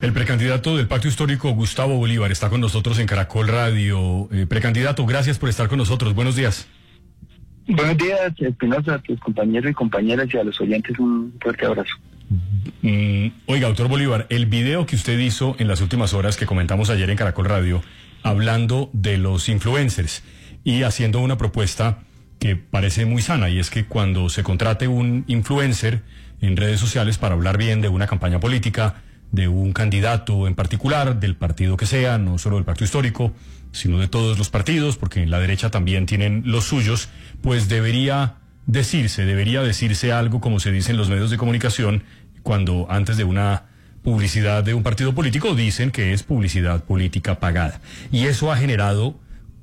El precandidato del Pacto Histórico, Gustavo Bolívar, está con nosotros en Caracol Radio. Precandidato, gracias por estar con nosotros. Buenos días. Buenos días, Espinosa, a tus compañeros y compañeras y a los oyentes un fuerte abrazo. Oiga, doctor Bolívar, el video que usted hizo en las últimas horas que comentamos ayer en Caracol Radio, hablando de los influencers y haciendo una propuesta que parece muy sana, y es que cuando se contrate un influencer en redes sociales para hablar bien de una campaña política, de un candidato en particular, del partido que sea, no solo del Pacto Histórico, sino de todos los partidos, porque en la derecha también tienen los suyos, pues debería decirse algo como se dice en los medios de comunicación cuando antes de una publicidad de un partido político dicen que es publicidad política pagada. Y eso ha generado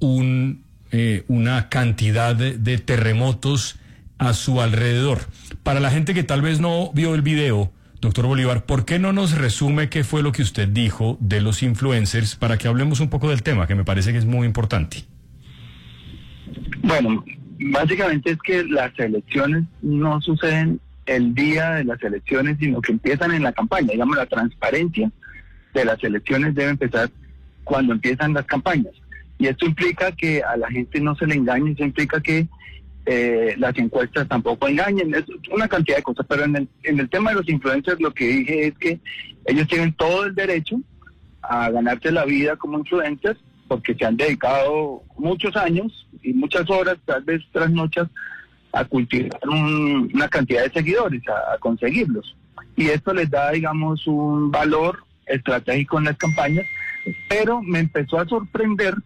una cantidad de terremotos a su alrededor. Para la gente que tal vez no vio el video, doctor Bolívar, ¿por qué no nos resume qué fue lo que usted dijo de los influencers para que hablemos un poco del tema, que me parece que es muy importante? Bueno, básicamente es que las elecciones no suceden el día de las elecciones, sino que empiezan en la campaña. Digamos, la transparencia de las elecciones debe empezar cuando empiezan las campañas. Y esto implica que a la gente no se le engañe, eso implica que las encuestas tampoco engañen, es una cantidad de cosas, pero en el tema de los influencers lo que dije es que ellos tienen todo el derecho a ganarse la vida como influencers, porque se han dedicado muchos años y muchas horas, tal vez trasnochas, a cultivar una cantidad de seguidores, a conseguirlos. Y esto les da, digamos, un valor estratégico en las campañas, pero me empezó a sorprender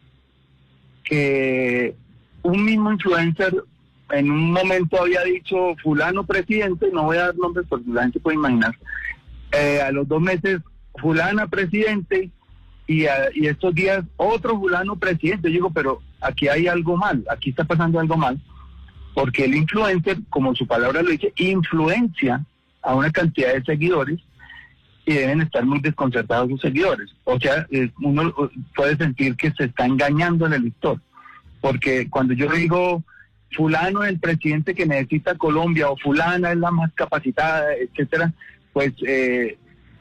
que un mismo influencer en un momento había dicho fulano presidente, no voy a dar nombres porque la gente puede imaginar, a los 2 meses fulana presidente y estos días otro fulano presidente. Yo digo, pero aquí hay algo mal, aquí está pasando algo mal, porque el influencer, como su palabra lo dice, influencia a una cantidad de seguidores y deben estar muy desconcertados sus seguidores. O sea, uno puede sentir que se está engañando al elector. Porque cuando yo digo fulano es el presidente que necesita Colombia o fulana es la más capacitada, etcétera, pues él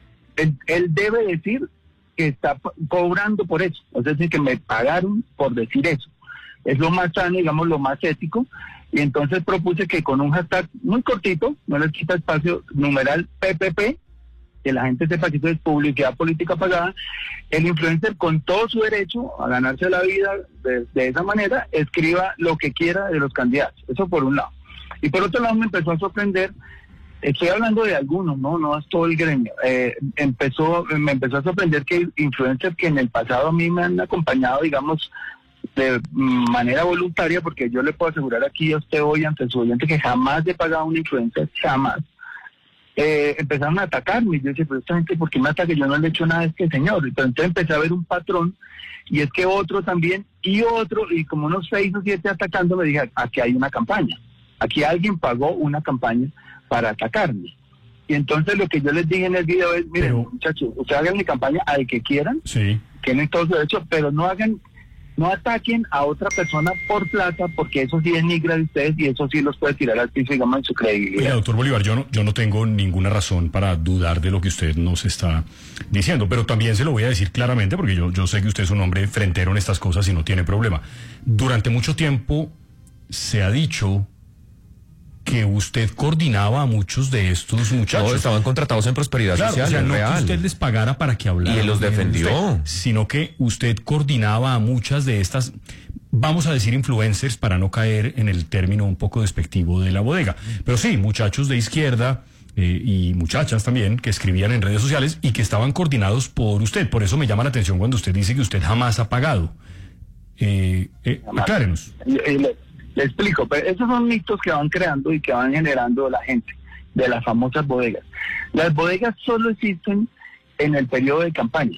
debe decir que está cobrando por eso, es decir, que me pagaron por decir eso. Es lo más sano, digamos, lo más ético, y entonces propuse que con un hashtag muy cortito, no les quita espacio, numeral PPP, que la gente sepa que esto es publicidad política pagada, el influencer con todo su derecho a ganarse la vida de esa manera, escriba lo que quiera de los candidatos. Eso por un lado. Y por otro lado me empezó a sorprender, estoy hablando de algunos, no es todo el gremio, me empezó a sorprender que influencers que en el pasado a mí me han acompañado, digamos, de manera voluntaria, porque yo le puedo asegurar aquí a usted hoy ante su oyente que jamás he pagado a un influencer, jamás. Empezaron a atacarme, y yo decía, pero esta gente, ¿por qué me ataca? Yo no le he hecho nada a este señor. Entonces empecé a ver un patrón, y es que otro también, y como unos 6 o 7 atacando, me dije, aquí hay una campaña, aquí alguien pagó una campaña para atacarme. Y entonces lo que yo les dije en el video es, miren, muchachos, ustedes hagan mi campaña al que quieran, sí, tienen todo su derecho, pero no ataquen a otra persona por plata, porque eso sí es nigra de ustedes y eso sí los puede tirar al piso, digamos, en su credibilidad. Oiga, doctor Bolívar, yo no tengo ninguna razón para dudar de lo que usted nos está diciendo, pero también se lo voy a decir claramente, porque yo sé que usted es un hombre frentero en estas cosas y no tiene problema. Durante mucho tiempo se ha dicho que usted coordinaba a muchos de estos muchachos. No, estaban contratados en Prosperidad Social, o sea, no real. que usted les pagara para que hablaran. Y él los defendió. Sino que usted coordinaba a muchas de estas, vamos a decir influencers, para no caer en el término un poco despectivo de la bodega. Pero sí, muchachos de izquierda y muchachas también que escribían en redes sociales y que estaban coordinados por usted. Por eso me llama la atención cuando usted dice que usted jamás ha pagado. Aclárenos. Le explico, pero esos son mitos que van creando y que van generando la gente de las famosas bodegas. Las bodegas solo existen en el periodo de campaña.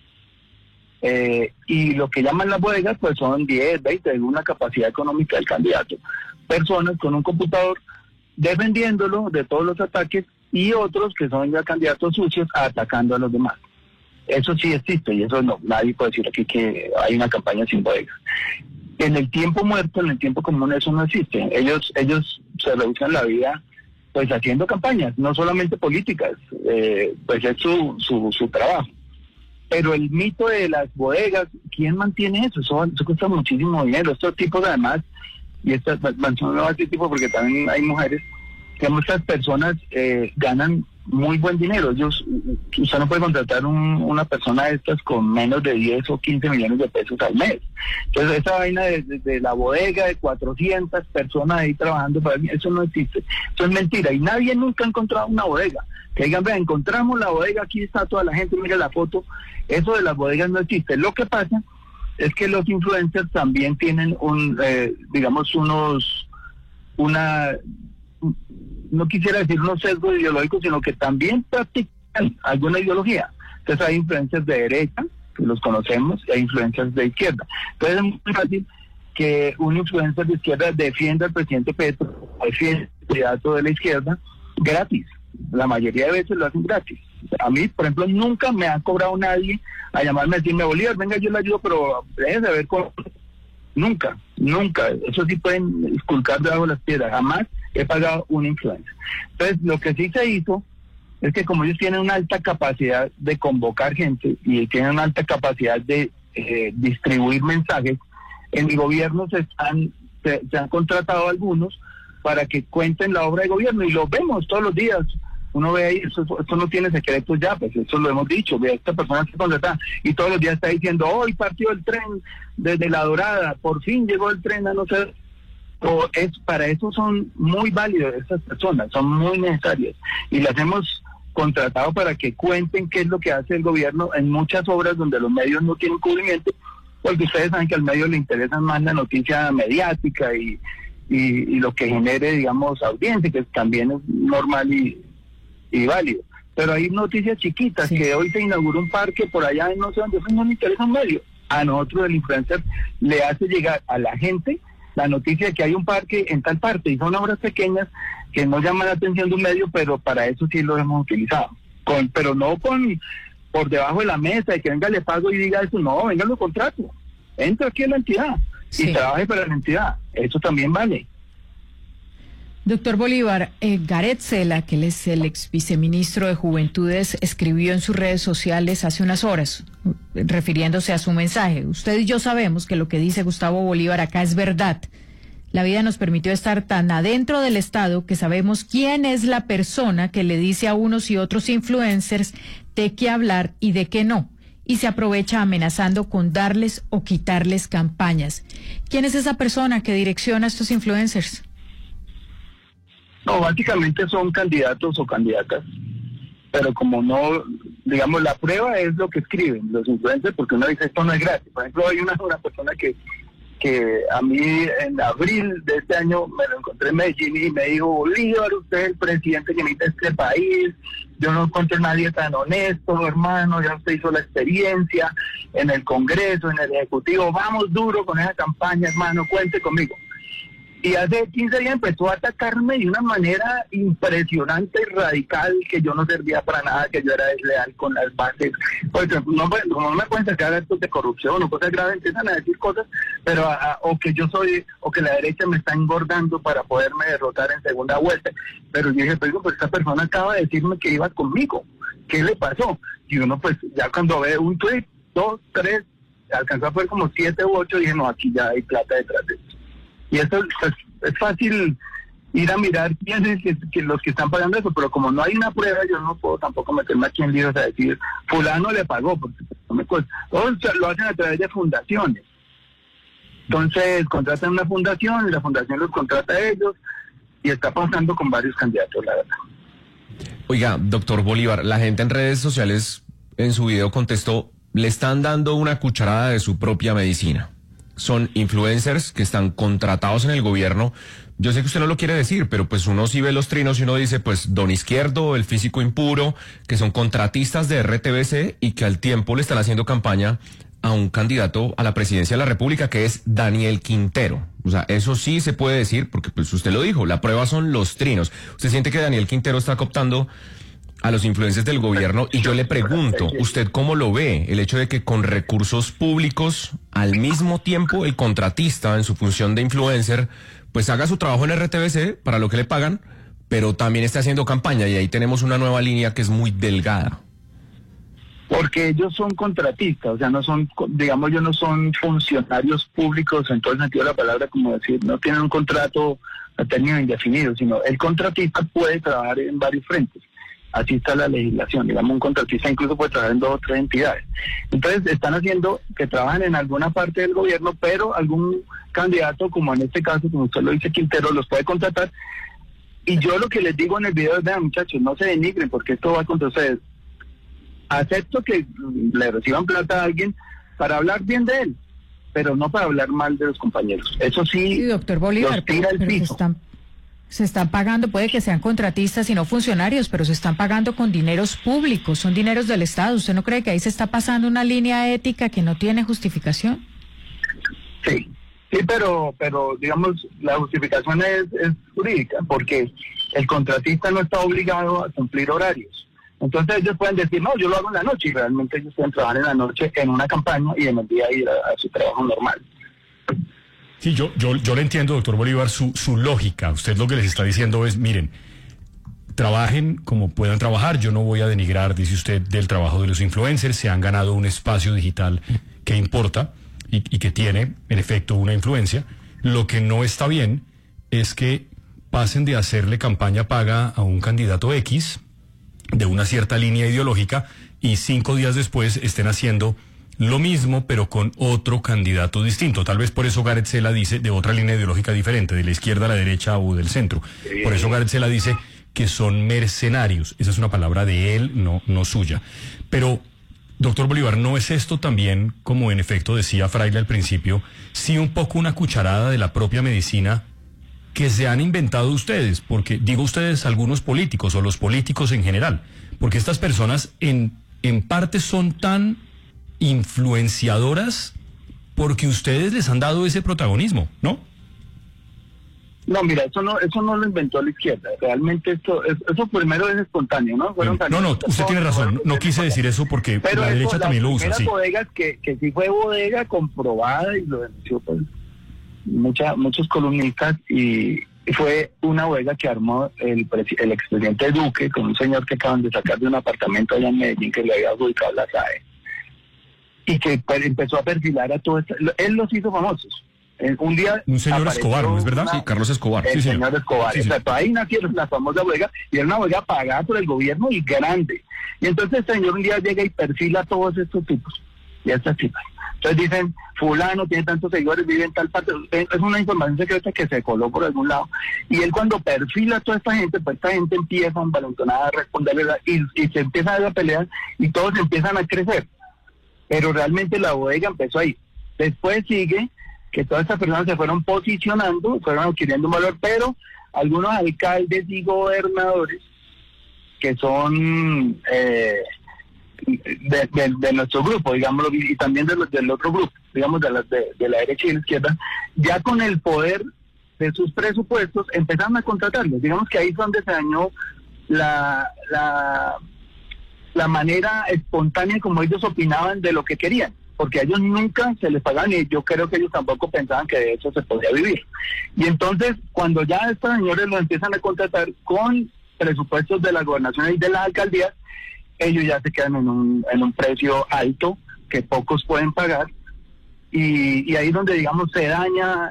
Y lo que llaman las bodegas pues son 10, 20, según una capacidad económica del candidato. Personas con un computador defendiéndolo de todos los ataques y otros que son ya candidatos sucios atacando a los demás. Eso sí existe y eso no, nadie puede decir aquí que hay una campaña sin bodegas. En el tiempo muerto, en el tiempo común, eso no existe. Ellos se reducen la vida pues haciendo campañas, no solamente políticas, pues es su trabajo. Pero el mito de las bodegas, ¿quién mantiene eso? Eso cuesta muchísimo dinero. Estos tipos además, y estas no va a decir tipo porque también hay mujeres, que muchas personas ganan muy buen dinero. Usted no puede contratar una persona de estas con menos de 10 o 15 millones de pesos al mes. Entonces esa vaina de la bodega de 400 personas ahí trabajando para mí, eso no existe. Eso es mentira y nadie nunca ha encontrado una bodega. Que digan, vea, encontramos la bodega, aquí está toda la gente, mira la foto. Eso de las bodegas no existe. Lo que pasa es que los influencers también tienen no quisiera decir unos sesgos ideológicos, sino que también practican alguna ideología. Entonces hay influencers de derecha, que los conocemos, y hay influencers de izquierda. Entonces es muy fácil que un influencer de izquierda defienda al presidente Petro, defienda al candidato de la izquierda, gratis. La mayoría de veces lo hacen gratis. A mí, por ejemplo, nunca me ha cobrado nadie a llamarme a decirme, Bolívar, venga, yo le ayudo, pero déjese de ver cómo. Nunca. Eso sí pueden esculcar debajo de las piedras. Jamás he pagado un influencer. Entonces, lo que sí se hizo es que como ellos tienen una alta capacidad de convocar gente y tienen una alta capacidad de distribuir mensajes, en mi gobierno se han contratado algunos para que cuenten la obra de gobierno y lo vemos todos los días. Uno ve ahí, esto no tiene secretos ya, pues eso lo hemos dicho, ve, esta persona se contrata y todos los días está diciendo, hoy partió el tren desde La Dorada, por fin llegó el tren a no sé, para eso son muy válidas estas personas, son muy necesarias y las hemos contratado para que cuenten qué es lo que hace el gobierno en muchas obras donde los medios no tienen cubrimiento, porque ustedes saben que al medio le interesa más la noticia mediática y lo que genere, digamos, audiencia, que también es normal y válido. Pero hay noticias chiquitas, sí, que hoy se inauguró un parque por allá en no sé dónde, no le interesa un medio. A nosotros el influencer le hace llegar a la gente la noticia de que hay un parque en tal parte, y son obras pequeñas que no llaman la atención de un medio, pero para eso sí lo hemos utilizado. Pero no por debajo de la mesa, y que venga, le pago y diga eso, no, venga, lo contrato. Entra aquí en la entidad, sí, y trabaje para la entidad. Eso también vale. Doctor Bolívar, Gareth Cela, que él es el ex viceministro de Juventudes, escribió en sus redes sociales hace unas horas, refiriéndose a su mensaje. Usted y yo sabemos que lo que dice Gustavo Bolívar acá es verdad. La vida nos permitió estar tan adentro del Estado que sabemos quién es la persona que le dice a unos y otros influencers de qué hablar y de qué no, y se aprovecha amenazando con darles o quitarles campañas. ¿Quién es esa persona que direcciona a estos influencers? No, básicamente son candidatos o candidatas, pero como no, digamos, la prueba es lo que escriben los influencers, porque uno dice esto no es gratis. Por ejemplo, hay una persona que a mí en abril de este año me lo encontré en Medellín y me dijo, Bolívar, usted es el presidente que necesita este país, yo no encontré a nadie tan honesto, hermano, ya usted hizo la experiencia en el Congreso, en el Ejecutivo, vamos duro con esa campaña, hermano, cuente conmigo. Y hace 15 días empezó a atacarme de una manera impresionante y radical, que yo no servía para nada, que yo era desleal con las bases. Pues no me pueden sacar actos de corrupción o cosas graves, empiezan a decir cosas, pero o que yo soy, o que la derecha me está engordando para poderme derrotar en segunda vuelta. Pero yo dije, pues esta persona acaba de decirme que iba conmigo. ¿Qué le pasó? Y uno pues ya cuando ve un tweet, 2, 3, alcanzó a ver como 7 u 8, dije, no, aquí ya hay plata detrás de esto. Y eso pues, es fácil ir a mirar quiénes que los que están pagando eso, pero como no hay una prueba, yo no puedo tampoco meterme aquí en líos a decir, fulano le pagó, porque no me cuesta. Todos lo hacen a través de fundaciones. Entonces contratan una fundación y la fundación los contrata a ellos, y está pasando con varios candidatos, la verdad. Oiga, doctor Bolívar, la gente en redes sociales en su video contestó, le están dando una cucharada de su propia medicina. Son influencers que están contratados en el gobierno. Yo sé que usted no lo quiere decir, pero pues uno sí ve los trinos y uno dice, pues Don Izquierdo, el físico impuro, que son contratistas de RTBC y que al tiempo le están haciendo campaña a un candidato a la presidencia de la República, que es Daniel Quintero. O sea, eso sí se puede decir, porque pues usted lo dijo, la prueba son los trinos. ¿Usted siente que Daniel Quintero está cooptando a los influencers del gobierno? Y yo le pregunto, ¿usted cómo lo ve? El hecho de que con recursos públicos, al mismo tiempo, el contratista, en su función de influencer, pues haga su trabajo en RTBC, para lo que le pagan, pero también está haciendo campaña y ahí tenemos una nueva línea que es muy delgada. Porque ellos son contratistas, o sea, no son, digamos, ellos no son funcionarios públicos en todo el sentido de la palabra, como decir, no tienen un contrato a término indefinido, sino el contratista puede trabajar en varios frentes. Así está la legislación, digamos, un contratista incluso puede trabajar en 2 o 3 entidades. Entonces, están haciendo que trabajen en alguna parte del gobierno, pero algún candidato, como en este caso, como usted lo dice, Quintero, los puede contratar. Y yo lo que les digo en el video es, vean, muchachos, no se denigren, porque esto va contra ustedes. Acepto que le reciban plata a alguien para hablar bien de él, pero no para hablar mal de los compañeros. Eso sí, doctor Bolívar, los tira al piso. Se están pagando, puede que sean contratistas y no funcionarios, pero se están pagando con dineros públicos, son dineros del Estado. ¿Usted no cree que ahí se está pasando una línea ética que no tiene justificación? Sí, pero digamos, la justificación es jurídica, porque el contratista no está obligado a cumplir horarios. Entonces ellos pueden decir, no, yo lo hago en la noche, y realmente ellos pueden trabajar en la noche en una campaña y en el día ir a su trabajo normal. Sí, yo le entiendo, doctor Bolívar, su lógica. Usted lo que les está diciendo es, miren, trabajen como puedan trabajar, yo no voy a denigrar, dice usted, del trabajo de los influencers, se han ganado un espacio digital que importa y que tiene, en efecto, una influencia. Lo que no está bien es que pasen de hacerle campaña paga a un candidato X de una cierta línea ideológica y 5 días después estén haciendo lo mismo, pero con otro candidato distinto. Tal vez por eso Gareth Sela dice de otra línea ideológica diferente, de la izquierda a la derecha o del centro. Por eso Gareth Sela dice que son mercenarios. Esa es una palabra de él, no suya. Pero, doctor Bolívar, ¿no es esto también, como en efecto decía Fraile al principio, sí un poco una cucharada de la propia medicina que se han inventado ustedes? Porque, digo ustedes, algunos políticos o los políticos en general, porque estas personas en parte son tan influenciadoras porque ustedes les han dado ese protagonismo, ¿no? No, mira, eso no lo inventó la izquierda. Realmente eso primero es espontáneo, ¿no? No, usted tiene razón. No quise decir eso porque la derecha también lo usa, sí. Bodegas que sí fue bodega comprobada y lo denunció pues muchos columnistas, y fue una bodega que armó el expresidente Duque con un señor que acaban de sacar de un apartamento allá en Medellín que le había adjudicado la SAE, y que empezó a perfilar a todo esto. Él los hizo famosos. Un día un señor Escobar, ¿no es verdad? Sí, Carlos Escobar. El señor Escobar. Sí, sí. Exacto. Ahí nacieron las famosas bodegas, y era una bodega pagada por el gobierno y grande. Y entonces el señor un día llega y perfila a todos estos tipos y a estas tipas. Entonces dicen, fulano tiene tantos seguidores, vive en tal parte. Es una información secreta que se coló por algún lado. Y él cuando perfila a toda esta gente, pues esta gente empieza a envalentonada a responderle y se empieza a pelear y todos empiezan a crecer. Pero realmente la bodega empezó ahí. Después sigue que todas estas personas se fueron posicionando, fueron adquiriendo valor, pero algunos alcaldes y gobernadores que son de nuestro grupo, digámoslo, y también del otro grupo, digamos de la derecha y de la izquierda, ya con el poder de sus presupuestos empezaron a contratarlos. Digamos que ahí es donde se dañó la manera espontánea como ellos opinaban de lo que querían, porque a ellos nunca se les pagaban y yo creo que ellos tampoco pensaban que de eso se podía vivir. Y entonces, cuando ya estos señores los empiezan a contratar con presupuestos de la gobernación y de las alcaldías, ellos ya se quedan en un precio alto que pocos pueden pagar, y ahí es donde, digamos, se daña,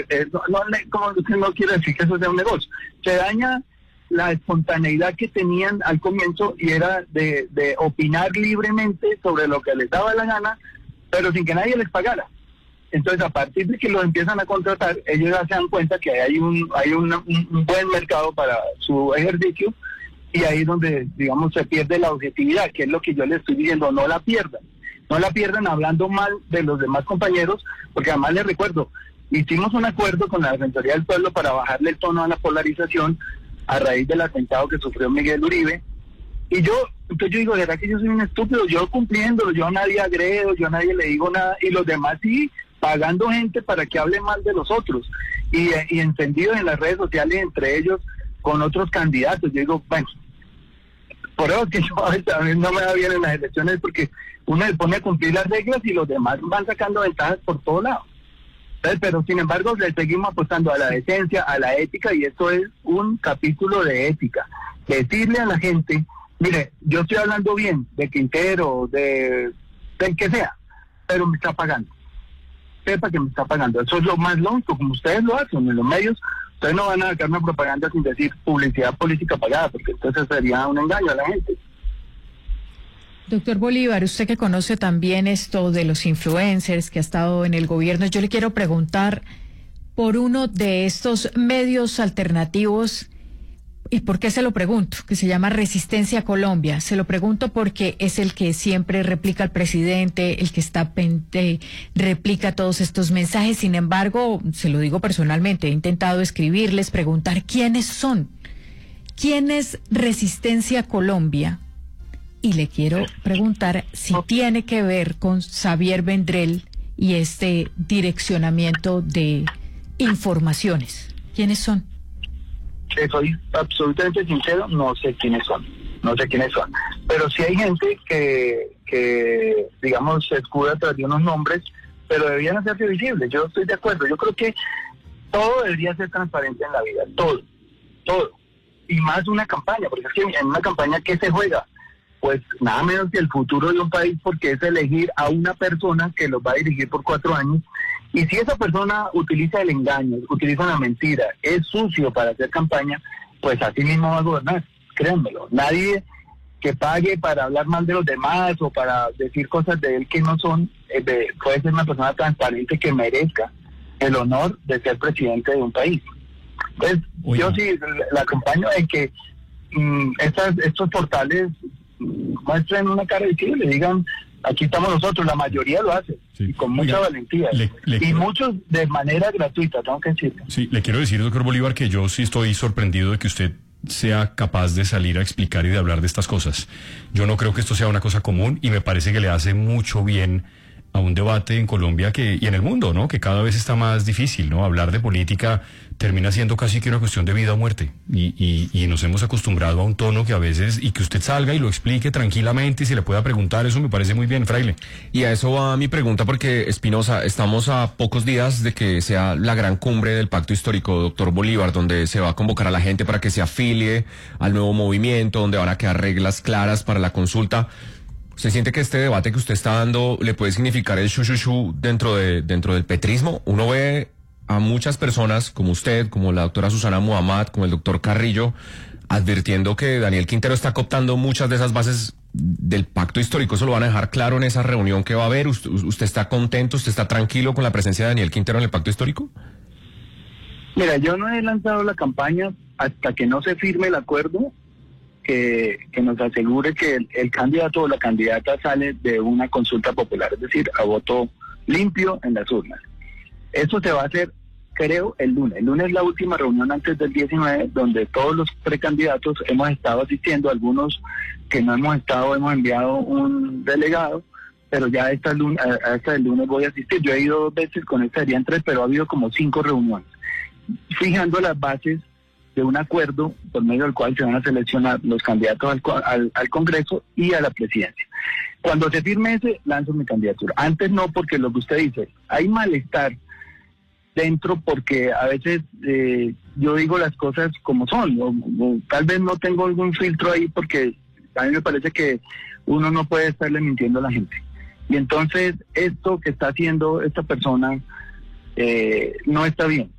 no quiero decir que eso sea un negocio, se daña la espontaneidad que tenían al comienzo, y era de opinar libremente sobre lo que les daba la gana, pero sin que nadie les pagara. Entonces, a partir de que los empiezan a contratar, ellos ya se dan cuenta que hay un buen mercado para su ejercicio, y ahí es donde, digamos, se pierde la objetividad, que es lo que yo les estoy diciendo, no la pierdan hablando mal de los demás compañeros, porque además les recuerdo, hicimos un acuerdo con la Defensoría del Pueblo para bajarle el tono a la polarización a raíz del atentado que sufrió Miguel Uribe, y entonces yo digo, ¿será que yo soy un estúpido? Yo cumpliéndolo, yo a nadie agredo, yo a nadie le digo nada, y los demás sí, pagando gente para que hable mal de los otros, y encendidos en las redes sociales, entre ellos, con otros candidatos. Yo digo, bueno, por eso que yo a mí no me da bien en las elecciones, porque uno se pone a cumplir las reglas y los demás van sacando ventajas por todos lados. Pero sin embargo le seguimos apostando a la decencia, a la ética, y esto es un capítulo de ética. Decirle a la gente, mire, yo estoy hablando bien de Quintero, del que sea, pero me está pagando. Sepa que me está pagando. Eso es lo más lógico, como ustedes lo hacen en los medios. Ustedes no van a sacarme propaganda sin decir publicidad política pagada, porque entonces sería un engaño a la gente. Doctor Bolívar, usted que conoce también esto de los influencers, que ha estado en el gobierno, yo le quiero preguntar por uno de estos medios alternativos. ¿Y por qué se lo pregunto? Que se llama Resistencia Colombia. Se lo pregunto porque es el que siempre replica al presidente, el que está replica todos estos mensajes. Sin embargo, se lo digo personalmente, he intentado escribirles, preguntar quiénes son. ¿Quién es Resistencia Colombia? Y le quiero preguntar si tiene que ver con Xavier Vendrell y este direccionamiento de informaciones. ¿Quiénes son? Soy absolutamente sincero, no sé quiénes son, pero sí hay gente que digamos, se escuda tras de unos nombres, pero deberían hacerse visibles. Yo estoy de acuerdo, yo creo que todo debería ser transparente en la vida, todo, y más una campaña, porque es que en una campaña, ¿qué se juega? Pues nada menos que el futuro de un país, porque es elegir a una persona que los va a dirigir por 4 años. Y si esa persona utiliza el engaño, utiliza la mentira, es sucio para hacer campaña, pues así mismo va a gobernar, créanmelo. Nadie que pague para hablar mal de los demás o para decir cosas de él que no son, puede ser una persona transparente que merezca el honor de ser presidente de un país. Entonces, yo sí la acompaño en que estos portales muestren una cara visible, digan, aquí estamos nosotros, la mayoría lo hace, sí, y con mucha valentía, y muchos de manera gratuita, tengo que decirlo. Sí, le quiero decir, doctor Bolívar, que yo sí estoy sorprendido de que usted sea capaz de salir a explicar y de hablar de estas cosas. Yo no creo que esto sea una cosa común y me parece que le hace mucho bien a un debate en Colombia y en el mundo, ¿no? Que cada vez está más difícil, ¿no? Hablar de política termina siendo casi que una cuestión de vida o muerte. Y nos hemos acostumbrado a un tono que a veces, y que usted salga y lo explique tranquilamente y se le pueda preguntar, eso me parece muy bien, fraile. Y a eso va mi pregunta, porque, Espinosa, estamos a pocos días de que sea la gran cumbre del Pacto Histórico, doctor Bolívar, donde se va a convocar a la gente para que se afilie al nuevo movimiento, donde van a quedar reglas claras para la consulta. ¿Usted siente que este debate que usted está dando le puede significar el shu dentro del petrismo? Uno ve a muchas personas como usted, como la doctora Susana Muhammad, como el doctor Carrillo, advirtiendo que Daniel Quintero está cooptando muchas de esas bases del pacto histórico. ¿Eso lo van a dejar claro en esa reunión que va a haber? ¿Usted está contento, usted está tranquilo con la presencia de Daniel Quintero en el pacto histórico? Mira, yo no he lanzado la campaña hasta que no se firme el acuerdo que nos asegure que el candidato o la candidata sale de una consulta popular, es decir, a voto limpio en las urnas. Eso se va a hacer, creo, el lunes. El lunes es la última reunión antes del 19, donde todos los precandidatos hemos estado asistiendo, algunos que no hemos estado, hemos enviado un delegado, pero ya hasta el lunes voy a asistir. Yo he ido 2 veces, con esta serían 3, pero ha habido como 5 reuniones, fijando las bases de un acuerdo por medio del cual se van a seleccionar los candidatos al Congreso y a la presidencia. Cuando se firme ese, lanzo mi candidatura. Antes no, porque lo que usted dice, hay malestar dentro, porque a veces yo digo las cosas como son, o tal vez no tengo algún filtro ahí, porque a mí me parece que uno no puede estarle mintiendo a la gente. Y entonces esto que está haciendo esta persona no está bien.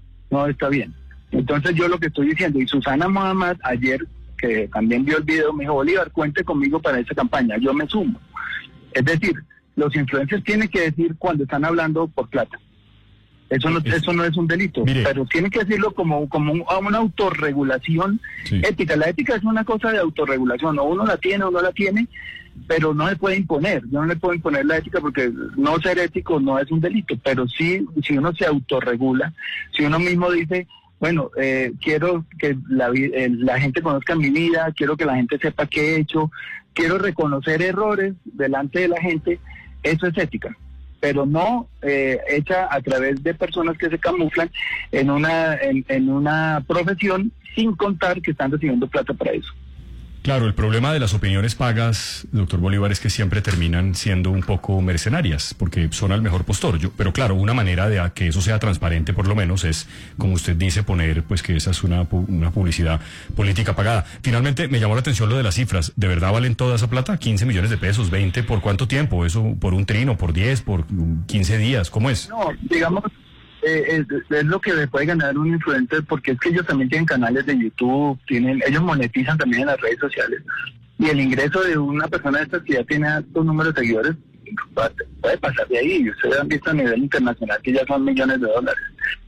Entonces yo lo que estoy diciendo, y Susana Muhammad ayer, que también vio el video, me dijo, Bolívar, cuente conmigo para esa campaña, yo me sumo. Es decir, los influencers tienen que decir cuando están hablando por plata. Eso no es un delito, mire, pero tienen que decirlo como una autorregulación ética. La ética es una cosa de autorregulación, o uno la tiene o no la tiene, pero no se puede imponer. Yo no le puedo imponer la ética, porque no ser ético no es un delito, pero sí, si uno se autorregula, si uno mismo dice, bueno, quiero que la gente conozca mi vida, quiero que la gente sepa qué he hecho, quiero reconocer errores delante de la gente, eso es ética, pero no hecha a través de personas que se camuflan en una profesión sin contar que están recibiendo plata para eso. Claro, el problema de las opiniones pagas, doctor Bolívar, es que siempre terminan siendo un poco mercenarias, porque son al mejor postor. Pero claro, una manera de que eso sea transparente, por lo menos, es, como usted dice, poner pues que esa es una publicidad política pagada. Finalmente, me llamó la atención lo de las cifras. ¿De verdad valen toda esa plata? 15 millones de pesos, 20, ¿por cuánto tiempo? ¿Eso por un trino, por 10, por 15 días? ¿Cómo es? No, digamos... es lo que le puede ganar un influencer, porque es que ellos también tienen canales de YouTube, ellos monetizan también en las redes sociales, y el ingreso de una persona de esta que ya tiene altos números de seguidores puede pasar de ahí, y ustedes han visto a nivel internacional que ya son millones de dólares.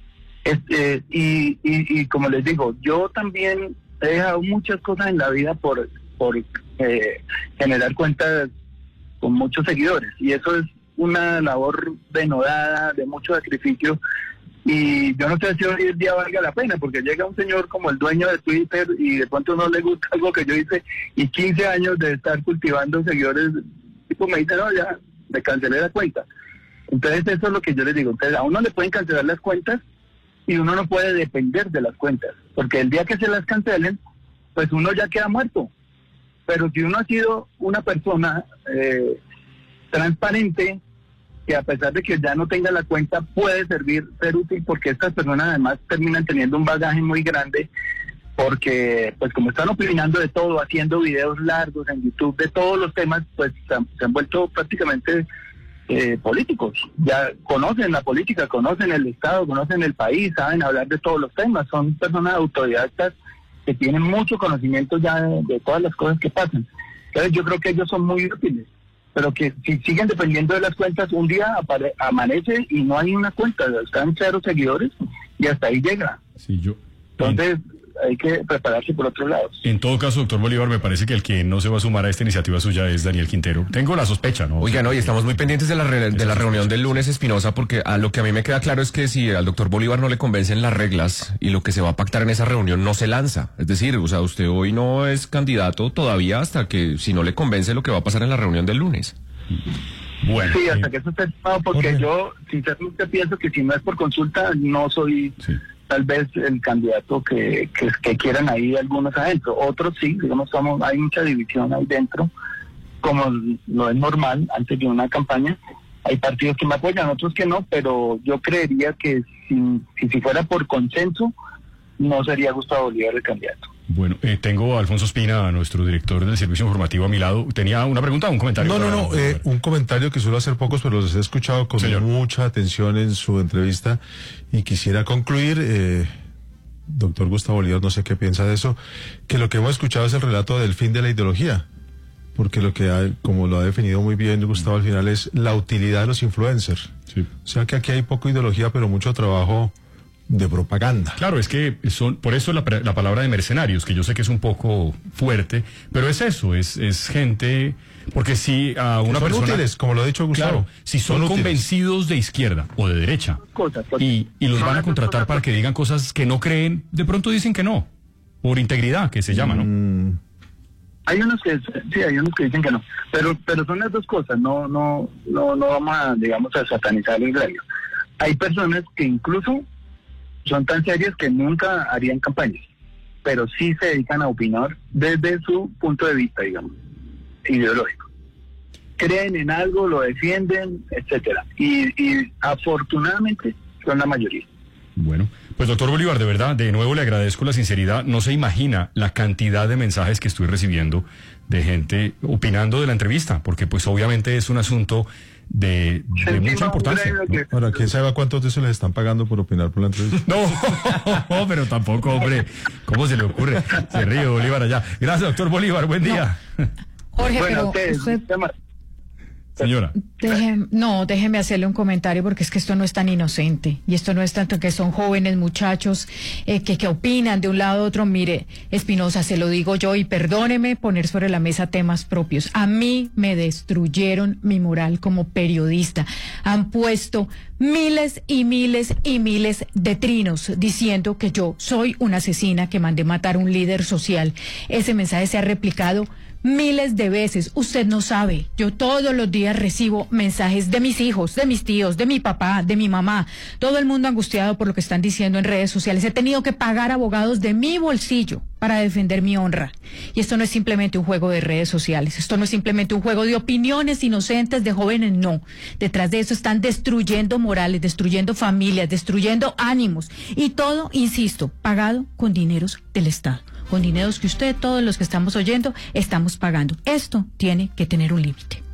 Y como les digo, yo también he dejado muchas cosas en la vida por generar cuentas con muchos seguidores, y eso es una labor denodada, de mucho sacrificio, y yo no sé si hoy el día valga la pena, porque llega un señor como el dueño de Twitter y de pronto no le gusta algo que yo hice, y 15 años de estar cultivando seguidores, tipo me dice, no, ya, me cancelé la cuenta. Entonces eso es lo que yo les digo, entonces a uno le pueden cancelar las cuentas, y uno no puede depender de las cuentas, porque el día que se las cancelen, pues uno ya queda muerto. Pero si uno ha sido una persona transparente, que a pesar de que ya no tenga la cuenta puede ser útil, porque estas personas además terminan teniendo un bagaje muy grande, porque pues como están opinando de todo, haciendo videos largos en YouTube de todos los temas, pues se han vuelto prácticamente políticos. Ya conocen la política, conocen el Estado, conocen el país, saben hablar de todos los temas, son personas autodidactas que tienen mucho conocimiento ya de todas las cosas que pasan. Entonces yo creo que ellos son muy útiles, pero que si siguen dependiendo de las cuentas, un día amanece y no hay una cuenta, están 0 seguidores y hasta ahí llega. Sí, entonces hay que prepararse por otros lados. En todo caso, doctor Bolívar, me parece que el que no se va a sumar a esta iniciativa suya es Daniel Quintero. Tengo la sospecha, ¿no? Oiga, no, y estamos muy pendientes de la reunión del lunes, Espinosa, porque a lo que a mí me queda claro es que si al doctor Bolívar no le convencen las reglas y lo que se va a pactar en esa reunión no se lanza. Es decir, o sea, usted hoy no es candidato todavía hasta que si no le convence lo que va a pasar en la reunión del lunes. Bueno, sí, hasta que eso esté firmado, porque yo sinceramente pienso que si no es por consulta, no soy tal vez el candidato que quieran ahí algunos adentro. Otros sí, digamos, hay mucha división ahí dentro, como lo es normal antes de una campaña. Hay partidos que me apoyan, otros que no, pero yo creería que si fuera por consenso, no sería Gustavo Bolívar el candidato. Bueno, tengo a Alfonso Espina, nuestro director del servicio informativo, a mi lado. ¿Tenía una pregunta o un comentario? No, un comentario que suelo hacer pocos, pero los he escuchado con mucha atención en su entrevista y quisiera concluir, doctor Gustavo Bolívar, no sé qué piensa de eso, que lo que hemos escuchado es el relato del fin de la ideología, porque como lo ha definido muy bien Gustavo al final, es la utilidad de los influencers. Sí. O sea que aquí hay poco ideología, pero mucho trabajo de propaganda. Claro, es que por eso la palabra de mercenarios, que yo sé que es un poco fuerte, pero es eso, es gente, porque si a una persona... Son útiles, como lo ha dicho Gustavo. Claro, si son convencidos de izquierda o de derecha, y los van a contratar para que digan cosas que no creen, de pronto dicen que no, por integridad, que se llama, ¿no? Hay unos que dicen que no, pero son las dos cosas, no vamos a, digamos, a satanizar el gremio. Hay personas que incluso son tan serias que nunca harían campañas, pero sí se dedican a opinar desde su punto de vista, digamos, ideológico. Creen en algo, lo defienden, etcétera. Y afortunadamente son la mayoría. Bueno, pues doctor Bolívar, de verdad, de nuevo le agradezco la sinceridad. No se imagina la cantidad de mensajes que estoy recibiendo de gente opinando de la entrevista, porque pues obviamente es un asunto de mucha importancia, ¿no? Ahora, ¿quién sabe a cuántos de esos les están pagando por opinar por la entrevista? No, pero tampoco, hombre. ¿Cómo se le ocurre? Se ríe Bolívar allá. Gracias, doctor Bolívar. Buen día. Jorge, pero usted... Señora. Déjeme hacerle un comentario, porque es que esto no es tan inocente, y esto no es tanto que son jóvenes muchachos que opinan de un lado a otro. Mire, Espinosa, se lo digo yo, y perdóneme poner sobre la mesa temas propios. A mí me destruyeron mi moral como periodista. Han puesto miles y miles y miles de trinos diciendo que yo soy una asesina, que mandé matar a un líder social. Ese mensaje se ha replicado miles de veces. Usted no sabe. Yo todos los días recibo mensajes de mis hijos, de mis tíos, de mi papá, de mi mamá. Todo el mundo angustiado por lo que están diciendo en redes sociales. He tenido que pagar abogados de mi bolsillo para defender mi honra. Y esto no es simplemente un juego de redes sociales. Esto no es simplemente un juego de opiniones inocentes de jóvenes, no. Detrás de eso están destruyendo morales, destruyendo familias, destruyendo ánimos. Y todo, insisto, pagado con dineros del Estado. Con dineros que usted, todos los que estamos oyendo, estamos pagando. Esto tiene que tener un límite.